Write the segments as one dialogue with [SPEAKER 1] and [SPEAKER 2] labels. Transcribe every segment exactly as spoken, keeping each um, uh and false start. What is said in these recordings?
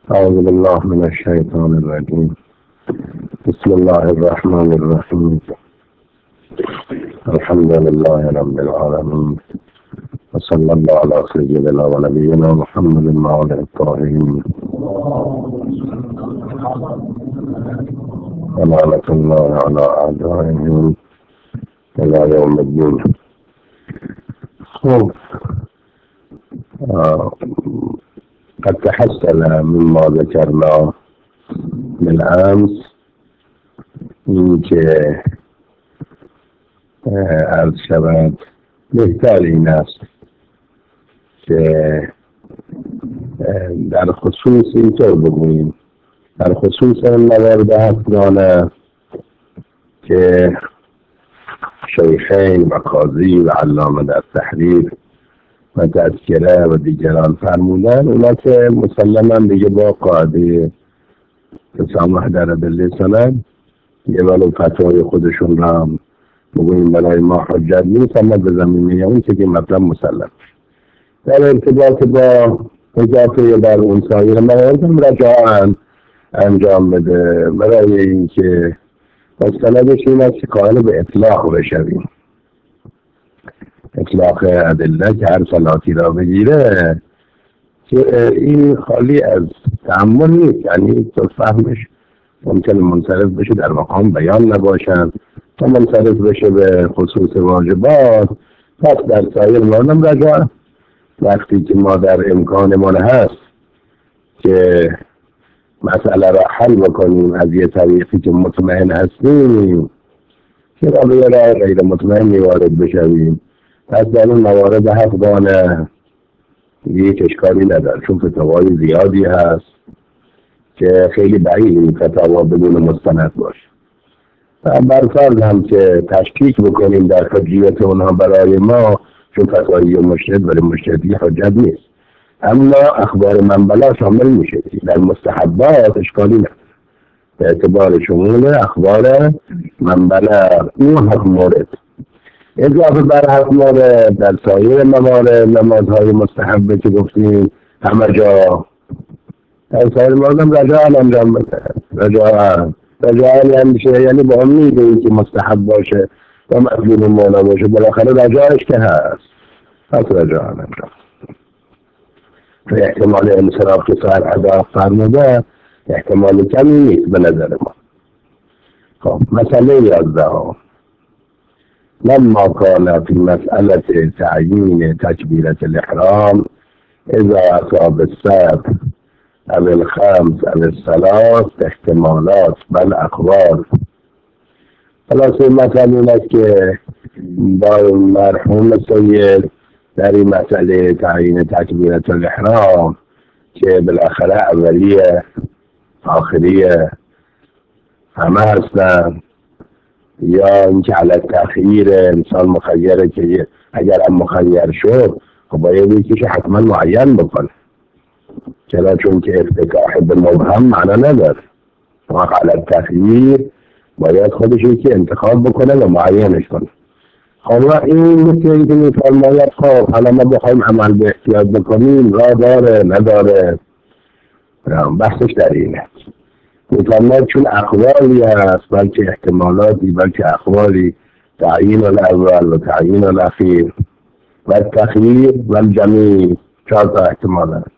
[SPEAKER 1] أعوذ بالله من الشيطان الرجيم. بسم الله الرحمن الرحيم. الحمد لله رب العالمين، وصلى الله على سيدنا ونبينا محمد وعلى الطاهرين. ولعنة الله على أعدائهم إلى يوم الدين. خب آه. قد تحصل مما ذكرنا بالأمس اینکه عرض شود بهتر این است که در خصوص اینطور بگوییم، در خصوص این موارد هفتگانه که شیخین و قاضی و علامه در تحریر و تذکره و دیگران فرمودن، اونا که مسلما دیگه با قاعده تسامح در ادله سند یه ولو فتوای خودشون را بگوییم برای ما حجت نیست، اما به زمینه اون که مطلب مسلم در ارتباط با اضافه بر اون سایر موارد هم رجاعاً انجام بده برای اینکه مستندش این است که قائل به اطلاق بشویم. اطلاق ادله که هر صلاتی را بگیره که این خالی از تأمل نیست، یعنی تو فهمش ممکن منصرف بشه در مقام بیان نباشند تا منصرف بشه به خصوص واجبات. پس در سایر موردم رجاع وقتی که ما در امکانمان هست که مسئله را حل بکنیم از یه طریقی که مطمئن هستیم که را به را غیر مطمئنی وارد بشویم. پس در این موارد هفتگانه یک اشکالی نداره، چون فتاوای زیادی هست که خیلی بعید این فتاوا بدون مستند باشه و برفرض هم که تشکیک بکنیم در حجیت اونها برای ما، چون فتوای مجتهد ولی مجتهدی حجت نیست، اما اخبار منبلا شامل میشه در مستحبات اشکالی نداره به اعتبار شمول اخبار منبلا. اون حق مورد اضافه بر حق مورد در سایر موارد نمازهای مستحبه که گفتیم همه جا در سایر موارد هم رجاعاً انجام بده. رجاعاً رجاعاً یعنی میشه یعنی با امید این که مستحب باشه و مطلوب مولا باشه، بالاخره رجاعش که هست. پس رجاعاً انجام و احتمال انصراف که سر ادا فرموده احتمال کمی نیست به نظر ما. خب مسئله یازده ها لما كان في مسألة تعيين تكبيرة الإحرام إذا أصاب السبب أو الخمس أو الثلاث احتمالات بل أخبار. خلاص این مسئله این است که با مرحوم سید در این مسئله تعیین تکبیرة الاحرام که بالاخره اولیه آخریه همه هستن، یا اینکه علی تأخیر انسان مخیره که اگر هم مخیر شد خب باید یکیش حتما معین بکنه، چرا؟ چون که افتتاح به مبهم معنا نداره. وقت علی تأخیر باید خودش یکی انتخاب بکنه و معینش کنه. خب این مثل اینکه میفرماید خب حالا ما بخوایم عمل به احتیاط بکنیم راه داره نداره، بحثش در اینه. میفرماید چون اقوالی هست بلکه احتمالاتی بلکه اقوالی تعیین الاول و تعیین الاخیر و تخییر و الجمیع، چهار تا احتمال هست.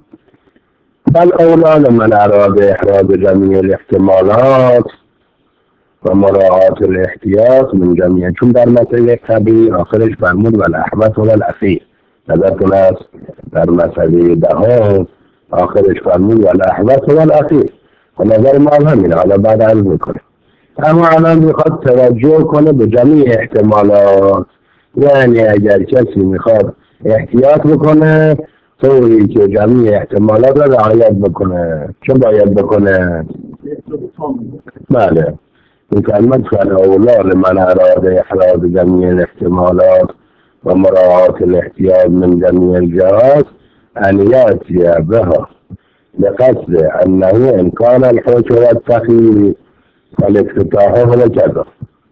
[SPEAKER 1] بل اولا من اراد احراز جمیع الاحتمالات و مراعات الاحتیاط من جمیع، چون در مسئله قبلی آخرش فرمود و الاحوط و الاخیر، نظرتون است در مسئله دهم آخرش فرمود و الاحوط و الاخیر و نظر ما همینه. حالا بعد عرض میکنه، اما الان میخواد توجه کنه به جمیع احتمالات، یعنی اگر کسی میخواد احتیاط بکنه طوری که جمیع احتمالات را رعایت بکنه، چه باید بکنه؟ بله میفرماید فالاولا لمن اراد احراز جمیع الاحتمالات و مراعات الاحتیاط من جمیع الجهات ان یأتی بها بقصد انه ان كان الحكم والتخییر والافتتاح هو كذا.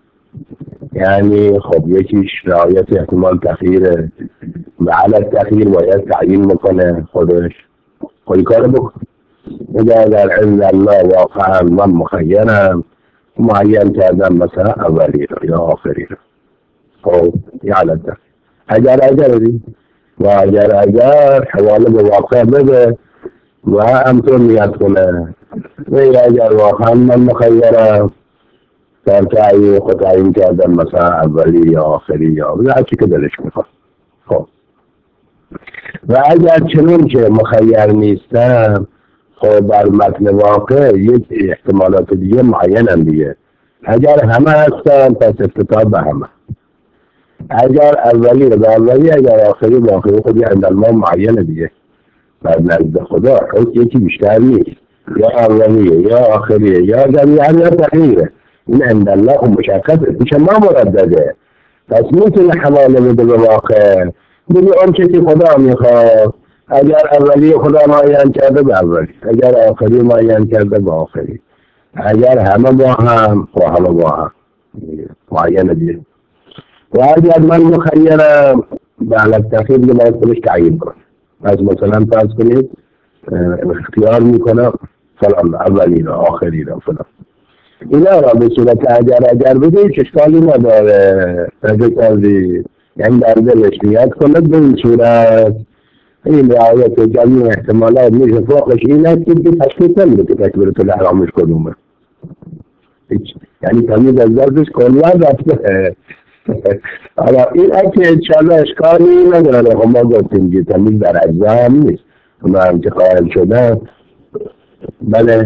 [SPEAKER 1] یعنی خب یکیش رعایت احتمال تخییره و علی تخییر باید تعیین بکنه خودش، خودی کار بکن. اگر در عند الله واقعا من مخیرم معین کردم مثلا اولی رو یا آخری رو. خب یعنی اگر اگر دی و اگر اگر حواله به واقع بده و همطور نیت کنه و اگر واقعا من مخیرم در تعیین خود تعیین کردم مثلا اولی یا آخری یا هر چی که دلش میخواد. خب و اگر چنون که مخیر نیستم خب در متن واقع یک احتمالات دیگه معین هم دیگه. اگر همه هستن پس افتتاح به همه، اگر اولی رو به اولی اگر آخری به آخری خودی اندالما معین دیگه بر نزد خدا خود یکی بیشتر نیست، یا اولیه یا آخریه یا جمعیه یا تغییره. این اندالله خب مشخصه پیش ما مردده، پس میتونه حواله بده به واقع دیگه اون چیزی خدا میخواد. اگر اولی خدا معین کرده به اولی، اگر آخری معین کرده به آخری، اگر همه با هم و همه با هم معین دیگه. و اگر من مخیرم به علت تخییر دیگه باید خودش تعیین کنه. از مثلا فرض کنید اختیار میکنم فلان اولی را آخری را فلان، اینا را به صورت اگر اگر بده هیچ اشکالی نداره. تجربه یعنی در دلش نیت کنه به این صورت این رعایت جمعی احتمالات میشه فوقش این است که تشکیل نمیده که تکبیرت الاحرامش کدومه. یعنی تمیز از دردش کلا رفته. حالا این اگه انشاءالله اشکالی نداره. خب ما گفتیم که تمیز در اجزا هم نیست اما هم که قائل شده. بله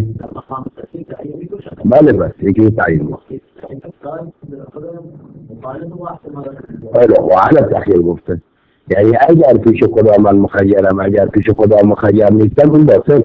[SPEAKER 1] بله بس یکی تعیین ما و على تخییر گفته. یعنی اگر پیش خدا من مخیرم اگر پیش خدا مخیر نیستم اون باطل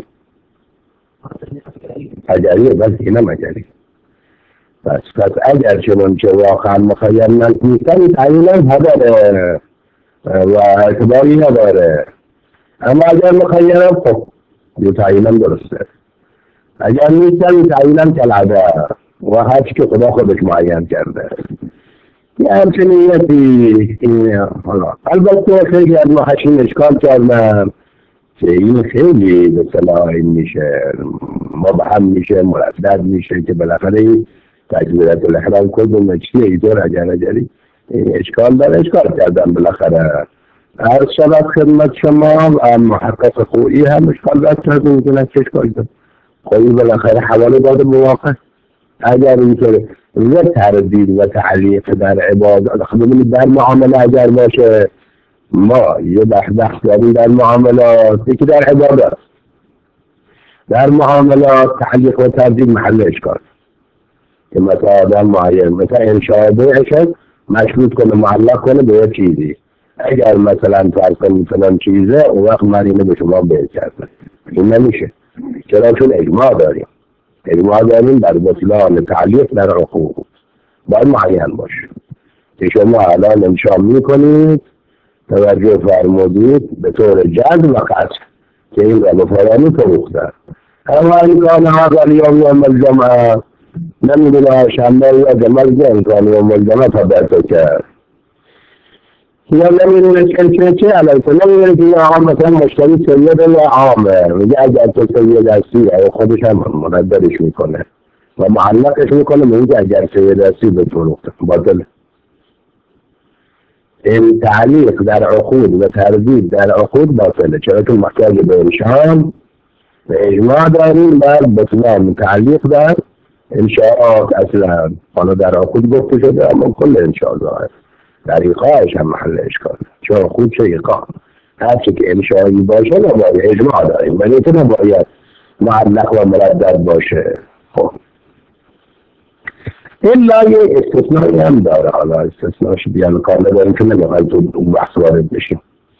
[SPEAKER 1] اجریه. بس اینم اجری. بس پس اگر چنون که واقعا مخیر نیستم تعیین هم نداره و اعتباری نداره. اما اگر مخیرم خب یه تعیینم درسته. اگر نیستم تعیینم کلعده و هرچی که خدا خودش معین کرده یه همچنیتی. حالا البته خیلی از محشین اشکال کردن که این خیلی به صلاح این میشه مبهم میشه مردد میشه که بالاخره این تکبیرت الاحرام کدوم چیه ایدور اگر اجری اشکال داره. اشکال کردن بالاخره هر شبت خدمت شما و محقق خویی هم اشکال داره کرده میکنن که اشکال داره خویی بالاخره حواله داده بواقع. اگر اینطور و تردید و تعلیق در عبادت خدمونی در معامله اگر باشه ما یه بحث داریم در معاملات یکی در عبادت. در معاملات تعلیق و تردید محل اشکال که مثلا آدم معین مثلا انشاء بیعشت مشروط کنه معلق کنه به یه چیزی. اگر مثلا فرض کنیم فلان چیزه اون وقت من اینو به شما بیع کردم این نمیشه. چرا؟ چون اجماع داریم اجماع داریم در بطلان تعلیق در عقوق باید معین باشه که شما الان انشاء میکنید توجه فرمودید به طور جد و قطع که این را بفرانی فروخته. اما امکان هذا اليوم يوم الجمعه نمیدونه شنبه یا جمعه امکان یوم الجمعه تبعتو کرد یا نمیدونه چه چه چه علیه نمیدونه که یا آقا مثلا مشتری سید یا عامه میگه اگر تو سید هستی یا خودش هم مرددش میکنه و معلقش میکنه میگه اگر سید هستی به فروخته باطل. این تعلیق در عقود و تردید در عقود باطله. چرا که محتاج به انشان به اجماع داریم بر بطلان تعلیق در انشاءات اصلا حالا در عقود گفته شده اما کل انشاء ظاهر در ایقاعش هم محل اشکال چون خود چه ایقاع هرچه که انشاءی باشه نباید اجماع داریم ولی تو نباید معلق و مردد باشه. خب الا یه استثنایی هم داره. حالا استثناش بیان کار نداریم که نمیخوایم تو اون بحث وارد بشیم.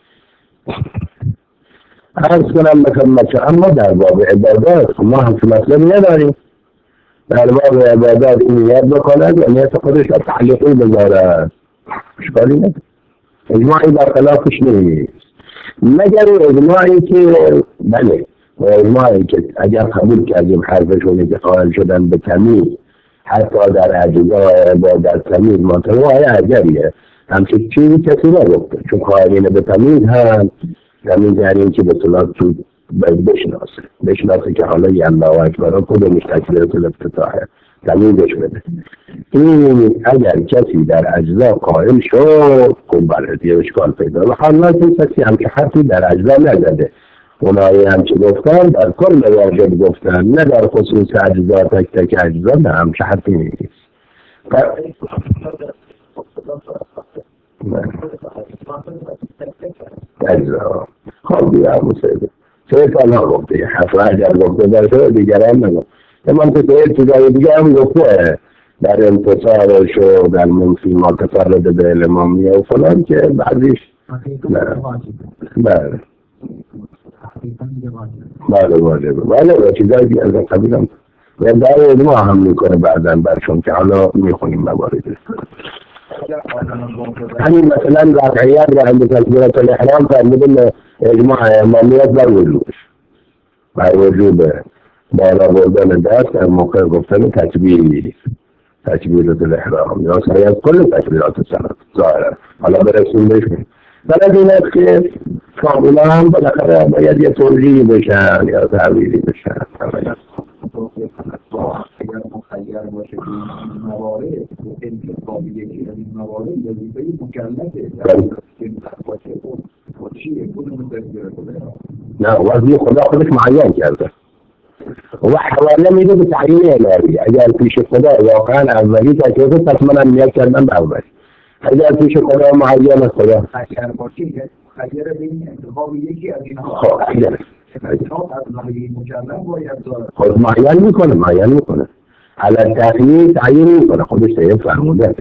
[SPEAKER 1] عرض کنم مثلا مثلا اما در باب عبادات ما هم که مطلبی نداریم. در باب عبادات این نیت بکند و نیت خودش را تعلیقی بذارد اشکالی نداره. اجماعی برخلافش نیست مگر اجماعی که بله و اجماعی که اگر قبول کردیم حرفشونه که قائل شدن به تمیز حتی در اجزای عبادت تمیز منطقه اجریه همچه چیزی کسی نگفته چون قائلین به تمیز هم تمیز یعنی که به صلاح تو بشناسه بشناسه که حالا یه الله اکبر کدومش تکبیرات الافتتاحه تمیزش بده. این اگر کسی در اجزا قائل شد خب بله دیگه اشکال پیدا و حالا کسی هم که حرفی در اجزا نزده، اونایی هم که گفتن در کل واجب گفتن نه در خصوص اجزا تک تک اجزا نه هم که حرفی نیست. اجزا خب دیگه همون سیده سه سال ها گفته یه حرف اگر گفته در شده دیگران نگفت اما که سه چیزای دیگه هم گفته در انتصارش و در منفی ما تفرد به الامامیه و فلان که بعدیش بله بله واجبه بله و چیزای دیگه از قبیل هم و در ادما هم میکنه بعدا برشون که حالا میخونیم موارد همین مثلا واقعیت و عند تکبیرات الاحرام فرمودن اجماع امامیت بر وجودش بر وجود بالا بردن دست در موقع گفتن تکبیر تکبیرات الاحرام یا سریع کل تکبیرات الصلات ظاهرا حالا برسیم بشیم بلد این است که کاملا هم بالاخره باید یه توضیحی بشن یا تعبیری بشن
[SPEAKER 2] اگر مخیر باشه که این موارد و انتخاب یکی از این موارد وظیفه مکلفه باشه و چیه کدوم تکبیرات الاحرام
[SPEAKER 1] نه وظیفه خدا خودش معین کرده و حواله میده به تعیین الهی اگر پیش خدا واقعا اولی تکلیف پس منم نیت کردم به اولی اگر پیش خدا معین خدا
[SPEAKER 2] اگر باشه خیر بین انتخاب یکی از اینها
[SPEAKER 1] خب اگر
[SPEAKER 2] انتخاب از نحوه مکلف باید داره
[SPEAKER 1] خود معین میکنه معین میکنه علت تخییر تعیین میکنه خودش تعیین فرموده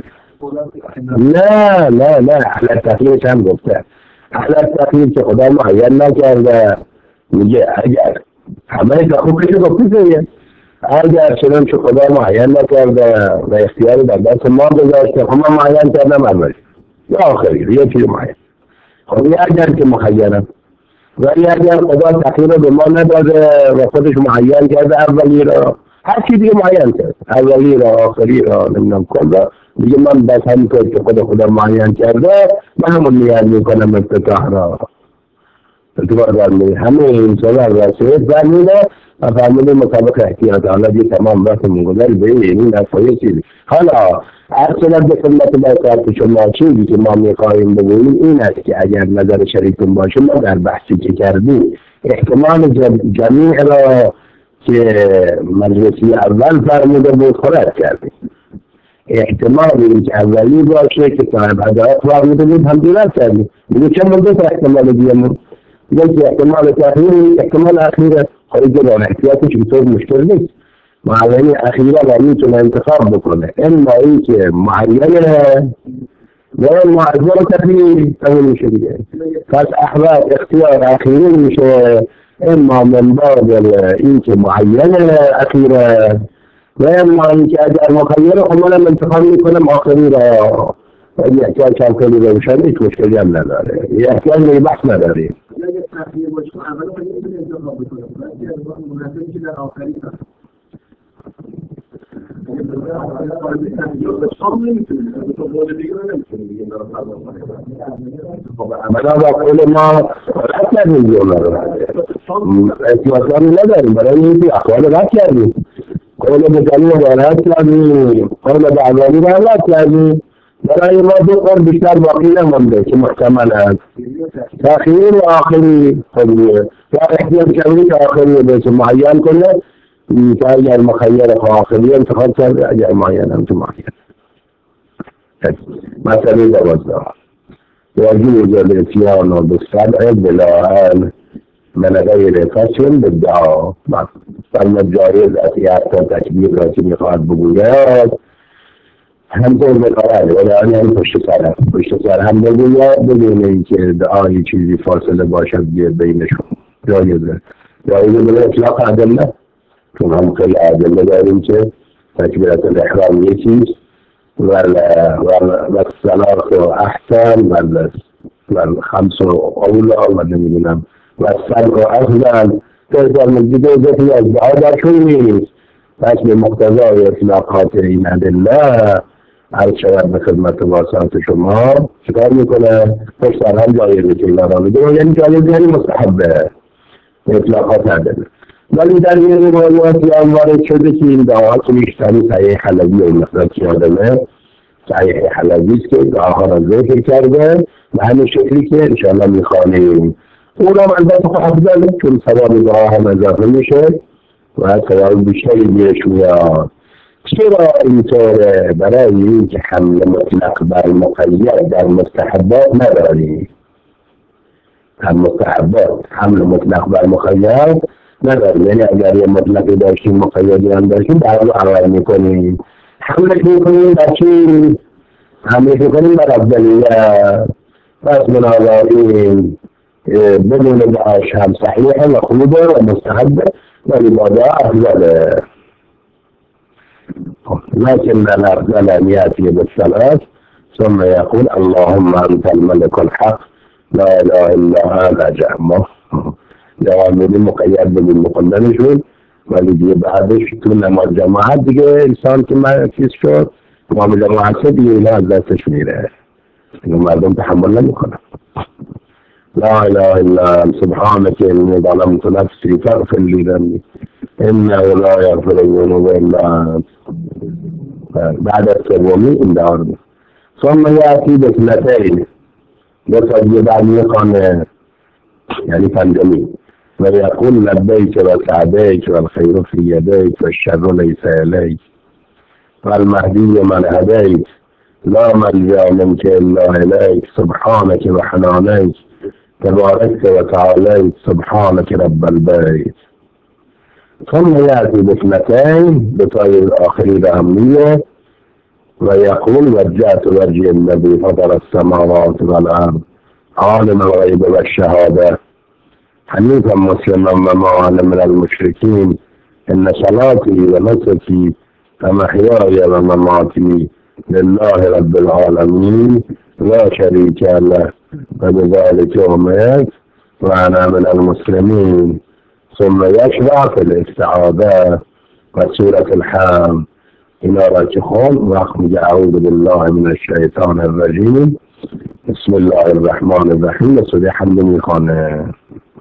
[SPEAKER 1] نه نه نه علت تخییرش هم گفته علت تخییر که خدا معین نکرده میگه اگر همه تخوکش گفته دیگه اگر چنان که خدا معین نکرده و اختیار در دست ما گذاشته خب من معین کردم اولی یا آخری یه چیز معین خب یه اگر که مخیرم ولی اگر خدا تخییر به ما نداده و خودش معین کرده اولی را هر چی دیگه معین کرد اولی را آخری را نمیدونم کل را دیگه من بس همین کار که خدا خدا معین کرده من همون نیت میکنم افتتاح را اتفاق دارم همه این سوال رسید زمینه و فرموده مطابق احتیاط حالا دیگه تمام وقت منگذر به این نفایه چیزی حالا ارسلت به خدمت برکات شما چیزی که ما میخواهیم بگوییم این است که اگر نظر شریکتون باشه ما در بحثی که کردیم احتمال جمیع را که مجلسی اول فرموده بود خرد کردیم احتمال این که اولی باشه که صاحب هدایت فرموده بود هم دیگر کردیم دیگه چه مدت احتمال دیگه مون دیگه احتمال تأخیر احتمال اخیره خواهی که داره احتیاطش بطور مشکل نیست معلمی اخیره را میتونه انتخاب بکنه اما این که معینه و معذر تقریب تمام میشه دیگه پس احوال اختیار اخیره میشه اما من باب این که معینه اخیره و اما این که اگر مخیره خب منم انتخاب میکنم آخری را و این احتیال کم کنی روشن هیچ مشکلی هم نداره این احتیال می بحث نداره
[SPEAKER 2] اگر تخییر باشه اولا خیلی میتونه انتخاب بکنه ولی مناسبی که در آخری کنه
[SPEAKER 1] عملا با قول ما رد کردیم دیونا رو احتیاطانی نداریم برای این که اخوال رد کردیم قول بزنی رو رد کردیم قول بعضانی رو رد کردیم برای ما دو قول بیشتر باقی نمونده که محتمل است تأخیر و آخری خودیه یا احتیاط کردیم که آخری به چه معین کنه که اگر مخیر آخری انتخاب کرده اگر معین هم تو معین مسئله دوازده یجوز الاتیان بالسبع بلاء من غیر قسم بالدعا فرمود جایز است حتی تکبیر را که میخواهد بگوید هم دور بقرار ولی هم پشت سر پشت سر هم بگوید بدون اینکه دعای چیزی فاصله باشد بینشون جایزه جایزه بلا اطلاق ادله چون هم خیلی ادله داریم که تکبیرات الاحرام یکیست والصلاة احسن والخمس اولا و نمیدونم والسبع افضل تقدر مجده ذاتی از دعا در چون نیست پس به مقتضای اطلاقات این ادله عرض شود به خدمت واسطات شما چکار میکنه؟ پشت سر هم جایزه که اینا را میده یعنی جایزه یعنی مستحبه اطلاقات نداره. ولی در این روایاتی هم وارد شده که این دعاها که بیشتری صحیح حلبی و مقدار یادمه صحیح حلبی است که دعاها را ذکر کرده و همین شکلی که انشاءالله میخوانیم. اونم البته خب افضل چون ثواب دعا هم اضافه میشه و ثواب بیشتری بهش میاد. چرا اینطوره؟ برای این که حمل مطلق بر مقید در مستحبات نداری. هم مستحبات حمل مطلق بر مقید نداری، یعنی اگر یه مطلقی داشتیم مقیدی هم داشتیم در رو عمل میکنیم. حملش میکنیم بر چی؟ حملش میکنیم بر افضلیت. پس بنابراین بدون دعاش هم صحیحه و خوبه و مستحبه ولی با دعا افضله. لكن الأفضل أن يأتي بالصلاة ثم يقول اللهم أنت الملك الحق لا إله إلا أنت جامع جواب مقيد بالمقدم شد ولی دیگه بعدش تو نماز جماعت دیگه انسان که من چیز شد امام جماعت دیگه اینا از دستش میره، مردم تحمل نمیکنن. لا اله الا انت سبحانك اني ظلمت نفسي فاغفر لي ذنبي انه لا يغفر الذنوب الا انت. بعد السومي اندار ثم ياتي باثنتين بس بعد يقام يعني تنجمي ويقول لبيك وسعديك والخير في يديك والشر ليس اليك والمهدي من هديت لا ملجأ منك الا اليك سبحانك وحنانيك تباركت وتعاليت سبحانك رب البيت. ثم يأتي باثنتين بطيب الآخرين أهمية ويقول وجهت وجهي الذي فطر السماوات والأرض عالم الغيب والشهادة حنيفا مسلما وما أنا من المشركين إن صلاتي ونسكي ومحياي ومماتي لله رب العالمين لا شريك له وبذلك أمرت وأنا من المسلمين. ثم يشرع في الاستعاذة وسورة الحام إلى راجخون وأخرج أعوذ بالله من الشيطان الرجيم بسم الله الرحمن الرحيم سورة حمد خانه.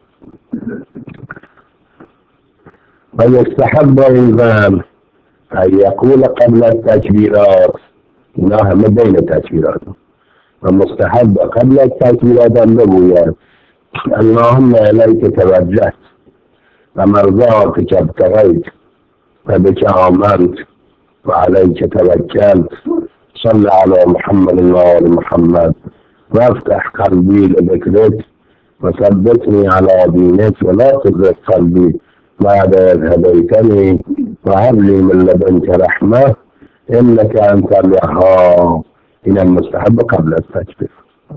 [SPEAKER 1] ويستحب أيضا أن يقول قبل التكبيرات إنها من بين التكبيرات ومستحب قبل التكبيرات النبوية اللهم إليك توجهت ومرضاتك ابتغيت وبك آمنت وعليك توكلت صل على محمد وآل محمد وافتح قلبي لذكرك وثبتني على دينك ولا تزغ قلبي بعد إذ هديتني وهب لي من لدنك رحمة إنك أنت الوهاب. إلى المستحب قبل التكبير.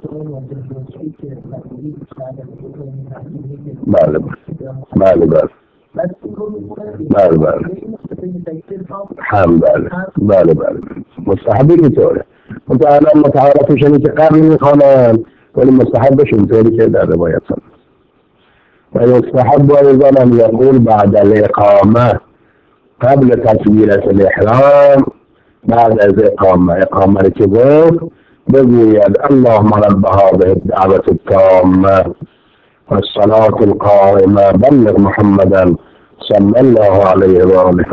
[SPEAKER 1] بله بله بله بله بله حمد بله بله بله مستحبی اینطوره. متعالی متعارفش اینه که قبل میخوانن ولی مستحبش اینطوری که در روایت هست. و یستحب ایضا ان یقول بعد الاقامه قبل تکبیرة الاحرام بعد از اقامه اقامه رو که گفت بگوید اللهم رب هذه الدعوة التامة والصلاة القائمة بلغ محمدا صلى الله عليه وآله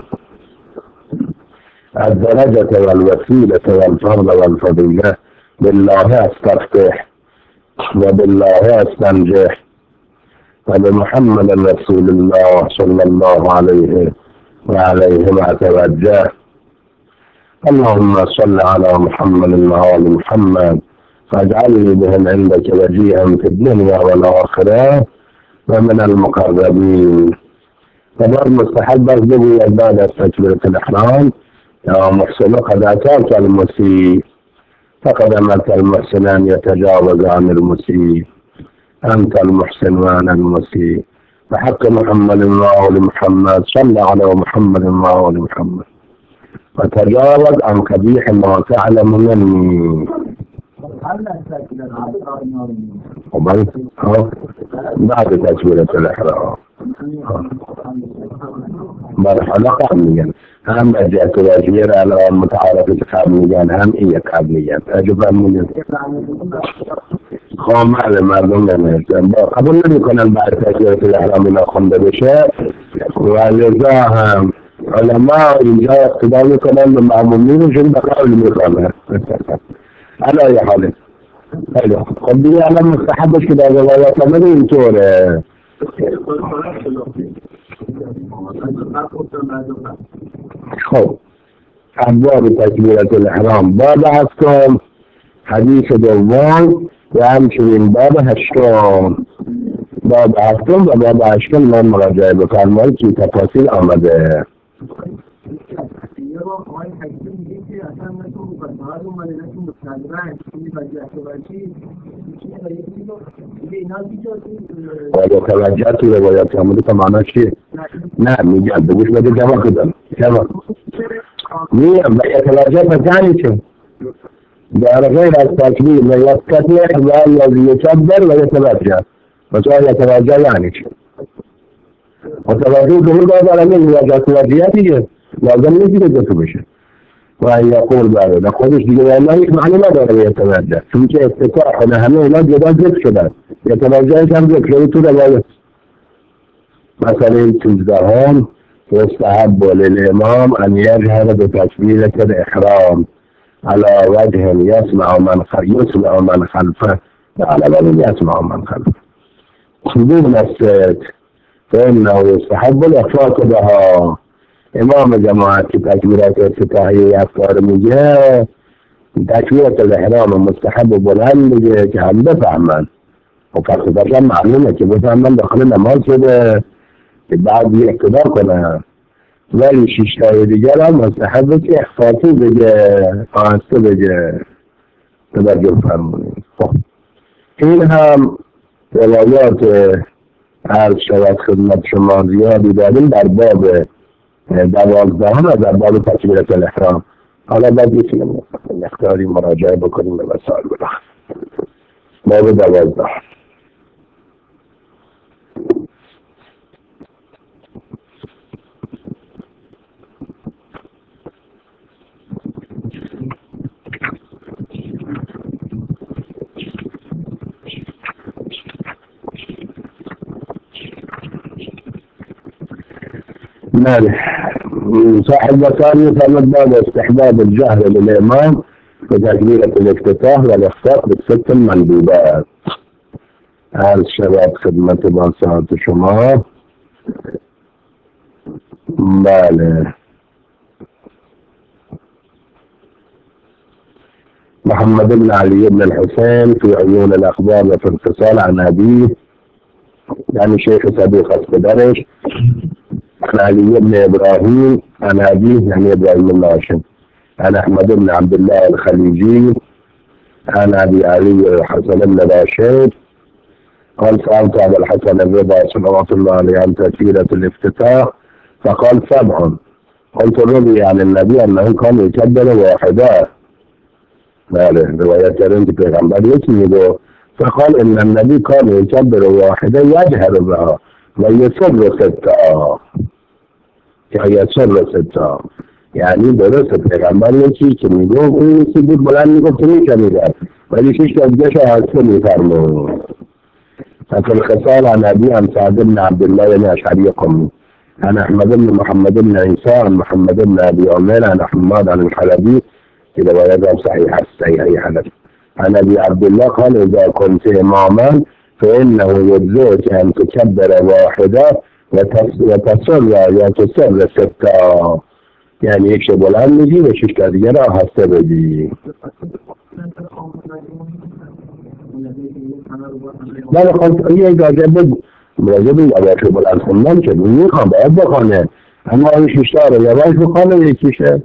[SPEAKER 1] الدرجة والوسيلة والفضل والفضيلة بالله استفتح وبالله استنجح وبمحمد رسول الله صلى الله عليه وعليه ما توجه اللهم صل على محمد وآل محمد فاجعلني بهم عندك وجيها في الدنيا والآخرة ومن المقربين. فبعد مستحب بقي بعد تكبيرة الإحرام يا محسن قد أتاك المسيء فقد أمرت المحسن أن يتجاوز عن المسيء أنت المحسن وأنا المسيء بحق محمد وآل محمد صلى على محمد وآل محمد وتجاوز عن قبيح ما تعلم مني. بعد تكبيرة الإحرام مرحلة قبليا هم أجأت واجير على المتعارف قبليا هم إيه قبليا أجب أمني خامل مردم نمیشن با قبول نمی کنن بعد تکبیرت الاحرام اینا خونده بشه و لذا هم علماء اینجا اقتدا میکنن به معمومینشون به قول میکنن علای حاله خیلی خب دیگه الان مستحبش که در روایات آمده اینطوره. خب ابواب تکبیرت الاحرام باب هفتم حدیث دوم و همچنین باب هشتم باب هفتم و باب هشتم من مراجعه بفرمایید که تفاصیل آمده. ولی توجه توی روایت آمده که معنی چیه؟ نه میگم بگوش بده جمع کدن جمع میگم و یتوجه بزنی چه در غیر از تکبیر و یتکتیح و الذی یکبر و یتوجه و سؤال یتوجه یعنی چه؟ متوجه دور دادر همین وجه توجیه دیگه لازم نیستی که تو بشه و یقول باره در خودش دیگه والله هیچ معنی نداره یتوجه چون که افتتاح و همه اینا جدا ذکر شدن یتوجهش هم ذکر شده تو روایت. مثلا سیزدهم يستحب للإمام أن يجهر بتكبيرة الإحرام على وجه يسمع من يسمع من خلفه على وجه يسمع من خلفه دون السيد فإنه يستحب الإخفاق بها. امام جماعت کی تکبیرات افتتاحیه افکار میگه تکبیرات الاحرام مستحب بلند میگه که هم بفهمن و فرصتش هم معلومه که بفهمن داخل نماز شده که بعد یه اقتدار کنه ولی شیشتای دیگر هم مستحبه که اخفاقی بگه آهسته بگه توجه فرمونید. خب این هم روایات عرض شود خدمت شما زیادی داریم در باب دوازدهم و در باب تکبیرت الاحرام. حالا باید میتونیم مقداری مراجعه بکنیم به مسائل بلخ باب دوازده. مالح صاحب الثاني يفرد باب استحباب الجهر للإمام بتكبيرة الافتتاح والإخفاق بالست المندوبات. هذا الشباب خدمة بانسان شما مالح محمد بن علي بن الحسين في عيون الأخبار وفي انفصال عن أبيه يعني شيخ صديق أسكدرش عن علي بن إبراهيم عن أبيه يعني إبراهيم الناشم عن أحمد بن عبد الله الخليجي عن أبي علي الحسن بن راشد قال سألت أبا الحسن الرضا صلوات الله عليه عن تكبيرة الافتتاح فقال سبع. قلت الرضي عن النبي أنه كان يكبر واحدة ماله رواية رنت پیغمبر يكيده فقال إن النبي كان يكبر واحدة يجهر بها ويسر ستة يسر ستة یعنی درست پیغمبر یکی که میگو اون یکی بود بلند میگفت میشنیدن ولی شش تا دیگه آهسته میفرمود. ففي الخصال عن أبي عن سعد بن عبد الله بن أشعري قومي عن أحمد بن محمد بن عيسى عن محمد بن أبي عمير عن حماد عن الحلبي في رواية صحيحة صحيحة حنفي عن أبي عبد الله قال إذا كنت إماما فإنه يجزئك أن تكبر واحدة وتصر وتسر ستة يعني يكشف بلند میگی و شش تا دیگه را آهسته بگی. بله خب یه اجازه بگو اجازه بگو اگر شو بلند خوندن که میخوام باید بخونه اما این شش تا رو یواش بخونه یکیشه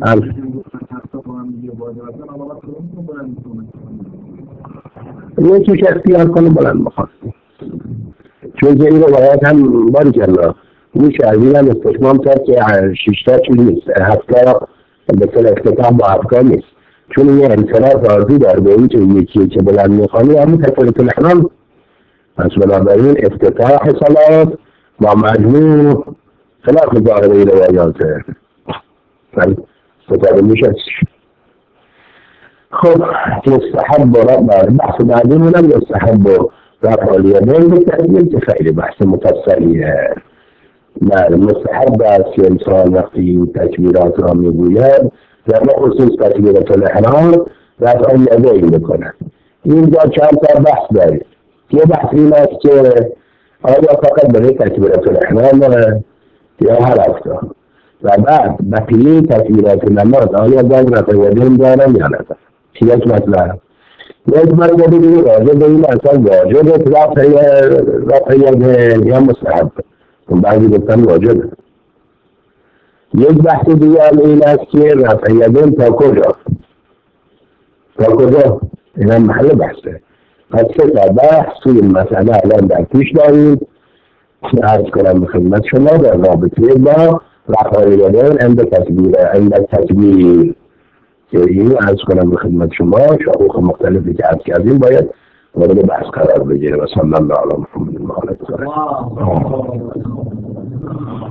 [SPEAKER 1] یکیش اختیار کنه بلند بخونه چون که این روایت هم باری کرده میشه از این هم استشمام کرد که شیشتا چیز نیست هفتا بسیار افتتاح با هفتا نیست چون یه انصراف آرزی داره به این که یکی که بلند میخوانی همون تکبیرة الاحرام پس بنابراین افتتاح صلات با مجموع خلاف ظاهر این روایات ستاره میشه. خب مستحب رفع بحث بعدين ولم يستحب رفع اليدين بالتأكيد که خیلی بحث مفصلیه. بله مستحب است که انسان وقتی تکبیرات را میگوید در خصوص تکبیرات الاحرام رفع الیدین بکند. اینجا چند تا بحث داریم. یه بحث این است که آیا فقط برای تکبیرات الاحرام یا هر افتا و بعد بقیه تکبیرات نماز آیا باید رفع الیدین دارن یا نه؟ یک مطلب. یک مطلب دیگه راجع به این اصلا واجب رفع رفع الیدین یا مستحب. بعضی گفتن واجبه. یک بحث دیگه هم این است که رفع یدین تا کجا تا کجا این هم محل بحثه. پس سه تا بحث توی این مسئله الان در پیش داریم که عرض کنم به خدمت شما در رابطه با رفع یدین عند تکبیر عند تکبیر که این عرض کنم به خدمت شما شاخوخ مختلفی که عرض کردیم باید مورد بحث قرار بگیره و صلی الله علی محمد و آله الطاهرین.